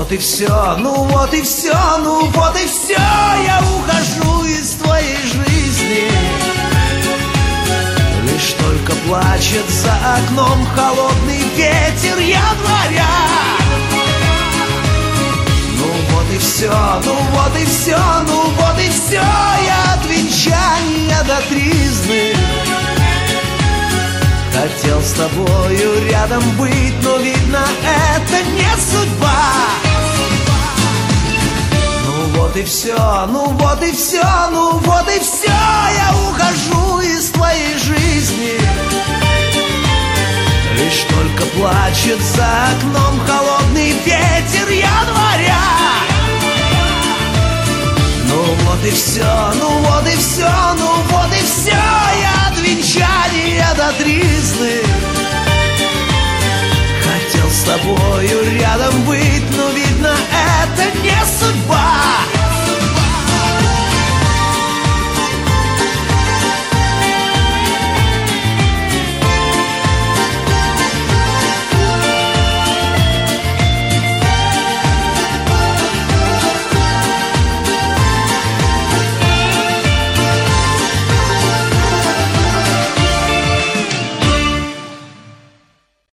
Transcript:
вот и все, ну вот и все, ну вот и все. Я ухожу из твоей жизни. Лишь только плачет за окном холодный ветер января. Ну вот и все, ну вот и все, ну вот и все. Я от венчания до тризны хотел с тобою рядом быть, но видно, это не судьба. Ну вот и все, ну вот и все, ну вот и все. Я ухожу из твоей жизни. Лишь только плачет за окном холодный